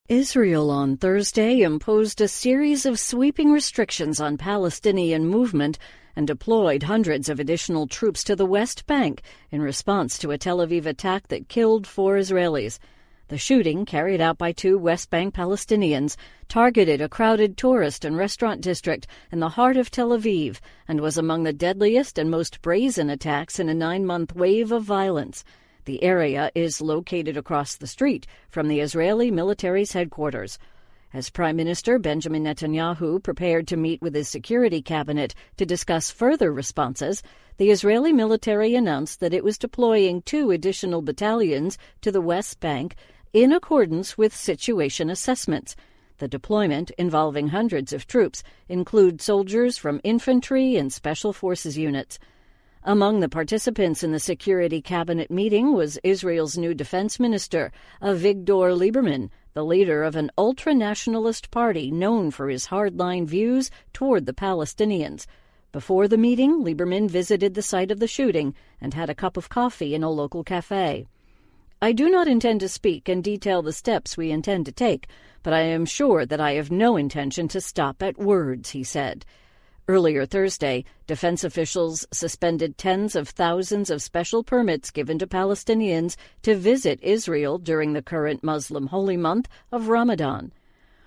Israel on Thursday imposed a series of sweeping restrictions on Palestinian movement and deployed hundreds of additional troops to the West Bank in response to a Tel Aviv attack that killed 4 Israelis. The shooting, carried out by 2 West Bank Palestinians, targeted a crowded tourist and restaurant district in the heart of Tel Aviv and was among the deadliest and most brazen attacks in a 9-month wave of violence. The area is located across the street from the Israeli military's headquarters. As Prime Minister Benjamin Netanyahu prepared to meet with his security cabinet to discuss further responses, the Israeli military announced that it was deploying 2 additional battalions to the West Bank in accordance with situation assessments. The deployment, involving hundreds of troops, includes soldiers from infantry and special forces units. Among the participants in the Security Cabinet meeting was Israel's new defense minister, Avigdor Lieberman, the leader of an ultra-nationalist party known for his hardline views toward the Palestinians. Before the meeting, Lieberman visited the site of the shooting and had a cup of coffee in a local cafe. "I do not intend to speak and detail the steps we intend to take, but I am sure that I have no intention to stop at words," he said. Earlier Thursday, defense officials suspended tens of thousands of special permits given to Palestinians to visit Israel during the current Muslim holy month of Ramadan.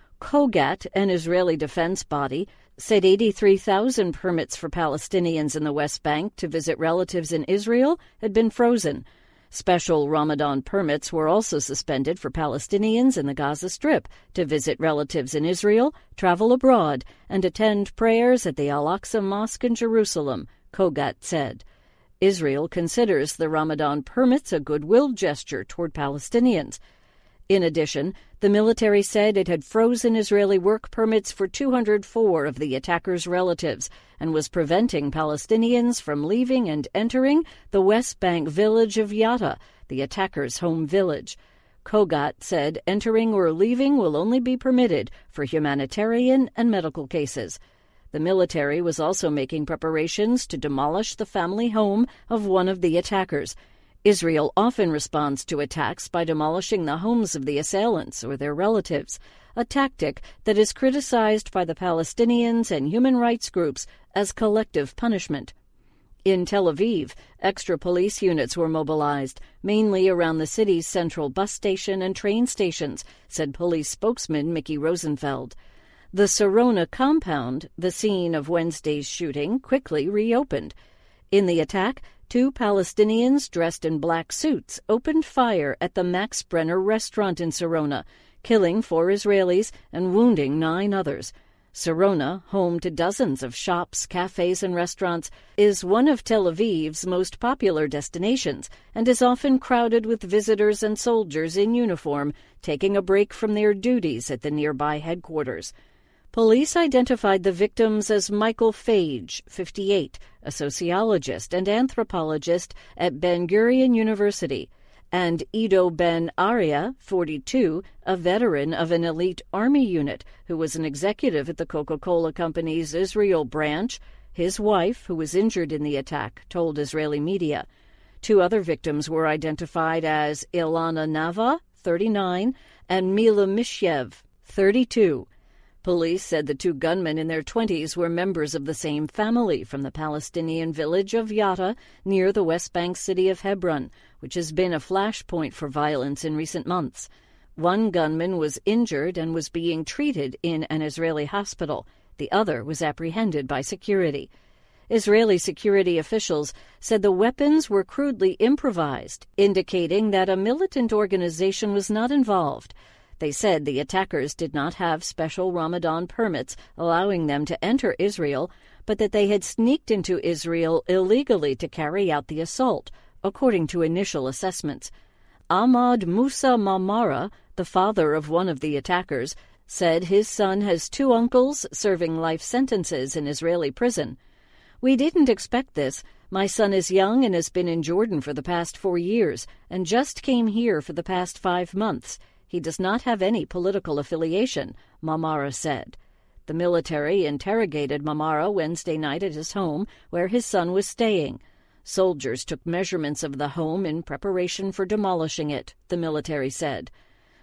Kogat, an Israeli defense body, said 83,000 permits for Palestinians in the West Bank to visit relatives in Israel had been frozen. Special Ramadan permits were also suspended for Palestinians in the Gaza Strip to visit relatives in Israel, travel abroad, and attend prayers at the Al-Aqsa Mosque in Jerusalem, Kogat said. Israel considers the Ramadan permits a goodwill gesture toward Palestinians. In addition, the military said it had frozen Israeli work permits for 204 of the attackers' relatives and was preventing Palestinians from leaving and entering the West Bank village of Yatta, the attackers' home village. Kogat said entering or leaving will only be permitted for humanitarian and medical cases. The military was also making preparations to demolish the family home of one of the attackers. Israel often responds to attacks by demolishing the homes of the assailants or their relatives, a tactic that is criticized by the Palestinians and human rights groups as collective punishment. In Tel Aviv, extra police units were mobilized, mainly around the city's central bus station and train stations, said police spokesman Mickey Rosenfeld. The Sarona compound, the scene of Wednesday's shooting, quickly reopened. In the attack, 2 Palestinians dressed in black suits opened fire at the Max Brenner restaurant in Sarona, killing 4 Israelis and wounding 9 others. Sarona, home to dozens of shops, cafes, and restaurants, is one of Tel Aviv's most popular destinations and is often crowded with visitors and soldiers in uniform taking a break from their duties at the nearby headquarters. Police identified the victims as Michael Fage, 58, a sociologist and anthropologist at Ben-Gurion University, and Ido Ben Aria, 42, a veteran of an elite army unit who was an executive at the Coca-Cola Company's Israel branch. His wife, who was injured in the attack, told Israeli media. 2 other victims were identified as Ilana Nava, 39, and Mila Mishyev, 32. Police said the 2 gunmen in their 20s were members of the same family from the Palestinian village of Yatta near the West Bank city of Hebron, which has been a flashpoint for violence in recent months. One gunman was injured and was being treated in an Israeli hospital. The other was apprehended by security. Israeli security officials said the weapons were crudely improvised, indicating that a militant organization was not involved. They said the attackers did not have special Ramadan permits allowing them to enter Israel, but that they had sneaked into Israel illegally to carry out the assault, according to initial assessments. Ahmad Musa Mamara, the father of one of the attackers, said his son has 2 uncles serving life sentences in Israeli prison. "We didn't expect this. My son is young and has been in Jordan for the past 4 years and just came here for the past 5 months. He does not have any political affiliation," Mamara said. The military interrogated Mamara Wednesday night at his home, where his son was staying. Soldiers took measurements of the home in preparation for demolishing it, the military said.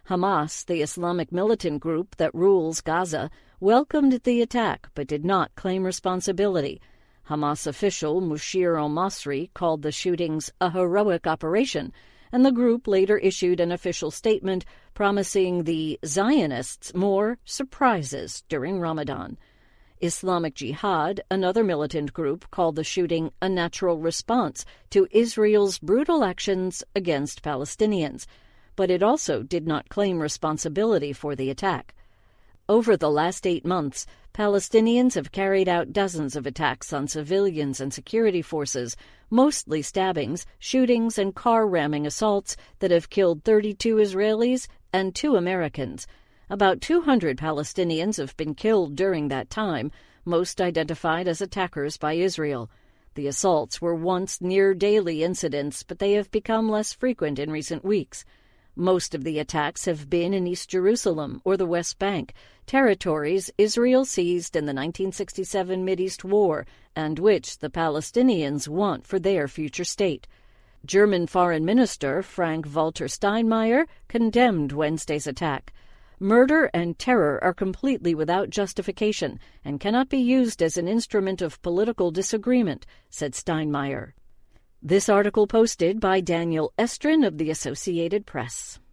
Hamas, the Islamic militant group that rules Gaza, welcomed the attack but did not claim responsibility. Hamas official Mushir al-Masri called the shootings a heroic operation, and the group later issued an official statement promising the Zionists more surprises during Ramadan. Islamic Jihad, another militant group, called the shooting a natural response to Israel's brutal actions against Palestinians, but it also did not claim responsibility for the attack. Over the last 8 months, Palestinians have carried out dozens of attacks on civilians and security forces, mostly stabbings, shootings, and car-ramming assaults that have killed 32 Israelis and 2 Americans. About 200 Palestinians have been killed during that time, most identified as attackers by Israel. The assaults were once near-daily incidents, but they have become less frequent in recent weeks. Most of the attacks have been in East Jerusalem or the West Bank, territories Israel seized in the 1967 Mideast War and which the Palestinians want for their future state. German Foreign Minister Frank-Walter Steinmeier condemned Wednesday's attack. Murder and terror are completely without justification and cannot be used as an instrument of political disagreement, said Steinmeier. This article posted by Daniel Estrin of the Associated Press.